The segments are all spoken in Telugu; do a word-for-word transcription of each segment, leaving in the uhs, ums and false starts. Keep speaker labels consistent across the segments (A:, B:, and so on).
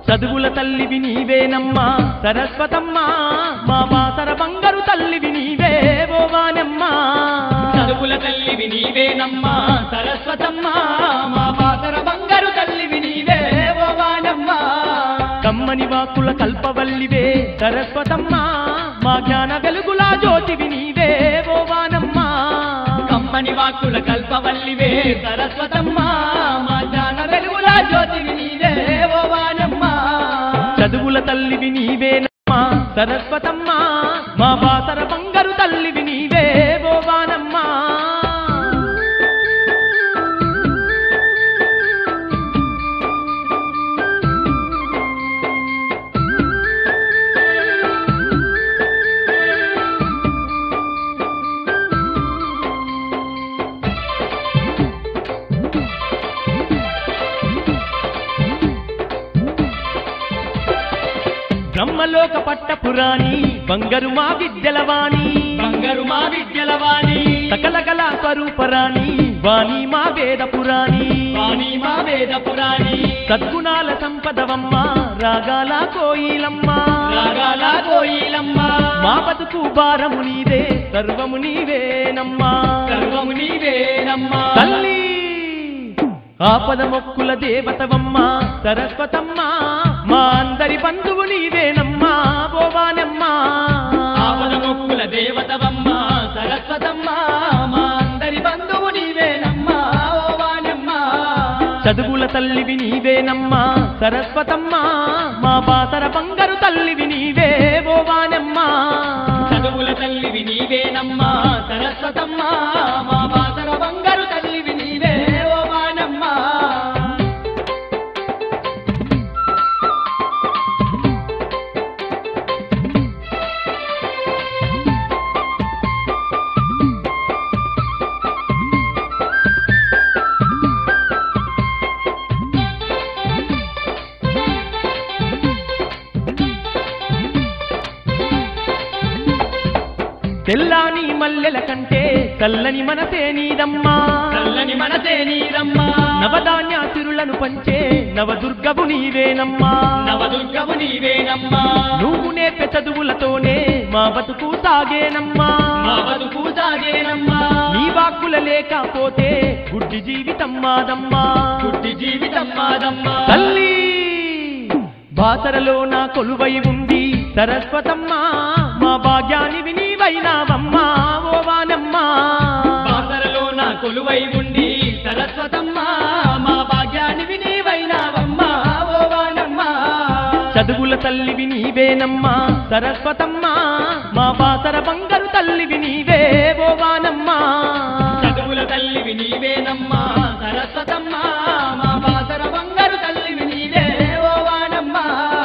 A: చదువుల తల్లివి నీవేనమ్మా సరస్వతమ్మా మా బాసర బంగారు తల్లివి నీవే ఓ వానమ్మా
B: చదువుల తల్లివి నీవేనమ్మా సరస్వతమ్మా మా బాసర బంగారు తల్లివి నీవే ఓ వానమ్మా
A: కమ్మని వాక్కుల కల్పవల్లివే సరస్వతమ్మా మా జ్ఞాన వెలుగుల జ్యోతివి నీవే ఓ వానమ్మా
B: కమ్మని వాక్కుల కల్పవల్లివే సరస్వతమ్మా మా జ్ఞాన వెలుగుల జ్యోతివి నీవే ఓ వానమ్మా
A: చదువుల తల్లివి నీవేనమ్మా సరస్వతమ్మా మా బాసర బంగారు తల్లివి నీవే ఓ వానమ్మా బ్రహ్మలోక పట్టపురాణి బంగారు మా విద్యలవాణి
B: బంగారు మా విద్యలవాణి
A: సకల కళా స్వరూపరాణి వాణి మా వేద పురాణి
B: వాణి మా వేద పురాణి
A: సద్గుణాల సంపదవమ్మ రాగాల కోయిలమ్మ
B: రాగాల కోయిలమ్మ
A: మా బతుకు భారము నీదే సర్వము నీవేనమ్మా
B: సర్వము నీవేనమ్మా
A: తల్లి ఆపద మొక్కుల దేవతవమ్మ సరస్వతమ్మ మా అందరి బంధువు నీవేనమ్మా ఓ వానమ్మా
B: ఆపద మొక్కుల దేవతవమ్మ సరస్వతమ్మ మా అందరి బంధువు నీవేనమ్మా ఓ వానమ్మా
A: చదువుల తల్లివి నీవేనమ్మా సరస్వతమ్మా మా బాసర బంగారు తల్లివి నీవే ఓ వానమ్మా
B: చదువుల తల్లివి నీవేనమ్మా సరస్వతమ్మా మా బాసర బంగారు తల్లివి నీవే ఓ వానమ్మా
A: తెల్లాని మల్లెల కంటే చల్లని మనసే నీదమ్మా
B: చల్లని మనసే నీదమ్మా
A: నవధాన్య సిరులను పంచే నవదుర్గవు నీవేనమ్మా
B: నవదుర్గవు నీవేనమ్మా
A: నువ్వు నేర్పే చదువులతోనే మా బతుకు సాగేనమ్మా
B: మా బతుకు సాగేనమ్మా
A: నీ వాక్కుల లేకపోతే గుడ్డి జీవితం మాదమ్మా
B: గుడ్డి జీవితం మాదమ్మా
A: తల్లి బాసరలో నా కొలువై ఉంది సరస్వతమ్మా మా భాగ్యానివి నీవైనావమ్మా ఓ వానమ్మా
B: బాసరలో నా కొలువై ఉండి సరస్వతమ్మా మా భాగ్యానివి నీవైనావమ్మా ఓ వానమ్మా
A: చదువుల తల్లివి నీవేనమ్మా సరస్వతమ్మా మా బాసర బంగారు తల్లివి నీవే ఓ వానమ్మా
B: చదువుల తల్లివి నీవేనమ్మా సరస్వతమ్మా మా బాసర బంగారు తల్లివి నీవే ఓ వానమ్మా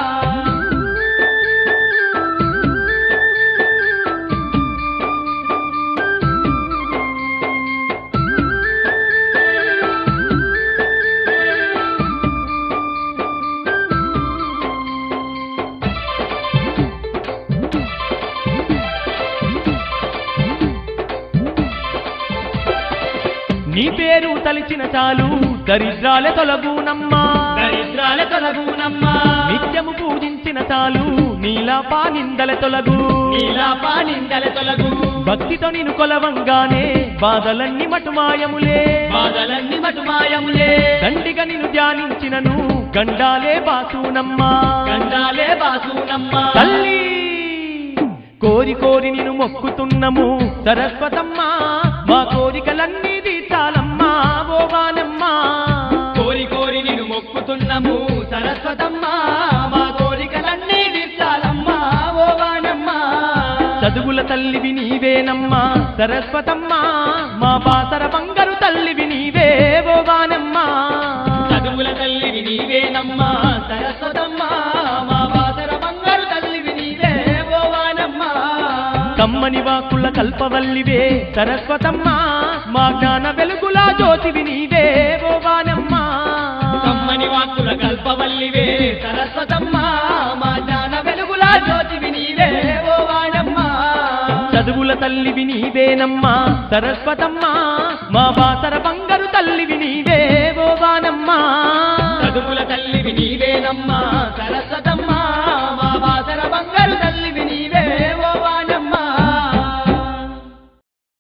A: నీ పేరు తలిచిన చాలు దరిద్రాలే తొలగునమ్మా
B: దరిద్రాల తొలగునమ్మా
A: నిత్యము పూజించిన చాలు నీలాపా నిందల తొలగు
B: నీలాపా నిందల తొలగు
A: భక్తితో నిన్ను కొలవంగానే బాధలన్నీ మటుమాయములే
B: బాధలన్నీ మటుమాయములే
A: దండిగా నిన్ను ధ్యానించినను గండాలే బాసునమ్మా
B: గండాలే బాసునమ్మా
A: తల్లి కోరి కోరి నిన్ను మొక్కుతున్నము సరస్వతమ్మా మా కోరికలన్నీ తీర్చాలమ్మా ఓ వానమ్మా
B: కోరి కోరి నిన్ను మొక్కుతున్నము సరస్వతమ్మా మా కోరికలన్నీ తీర్చాలమ్మా ఓ వానమ్మా
A: చదువుల తల్లివి నీవేనమ్మా సరస్వతమ్మా మా బాసర బంగారు తల్లివి నీవే ఓ వానమ్మా
B: చదువుల తల్లివి నీవేనమ్మా సరస్వతమ్మా మా బాసర బంగారు తల్లివి నీవే ఓ వానమ్మా
A: కమ్మని వాక్కుల కల్పవల్లివే సరస్వతమ్మా మా జ్ఞాన వెలుగుల జ్యోతివి నీవే ఓ వానమ్మా
B: కమ్మని వాక్కుల కల్పవల్లివే సరస్వతమ్మా మా జ్ఞాన వెలుగుల జ్యోతివి నీవే ఓ వానమ్మా
A: చదువుల తల్లివి నీవేనమ్మా సరస్వతమ్మా మా బాసర బంగారు తల్లివి నీవే ఓ వానమ్మా
B: చదువుల తల్లివి నీవేనమ్మా నీవేనమ్మా సరస్వతమ్మా